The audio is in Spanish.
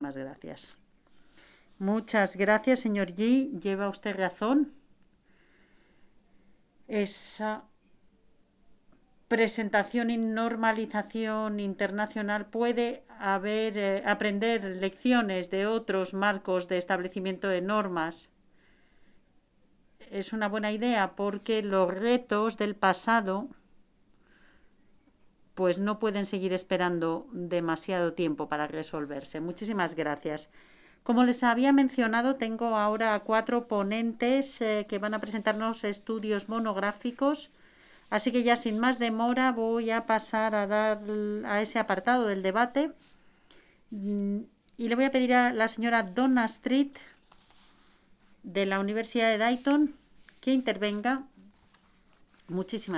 Muchísimas gracias. Muchas gracias, señor Yi. Lleva usted razón. Esa presentación y normalización internacional puede aprender lecciones de otros marcos de establecimiento de normas. Es una buena idea porque los retos del pasado pues no pueden seguir esperando demasiado tiempo para resolverse. Muchísimas gracias. Como les había mencionado, tengo ahora 4 ponentes que van a presentarnos estudios monográficos. Así que ya sin más demora voy a pasar a dar a ese apartado del debate. Y le voy a pedir a la señora Donna Street de la Universidad de Dayton que intervenga. Muchísimas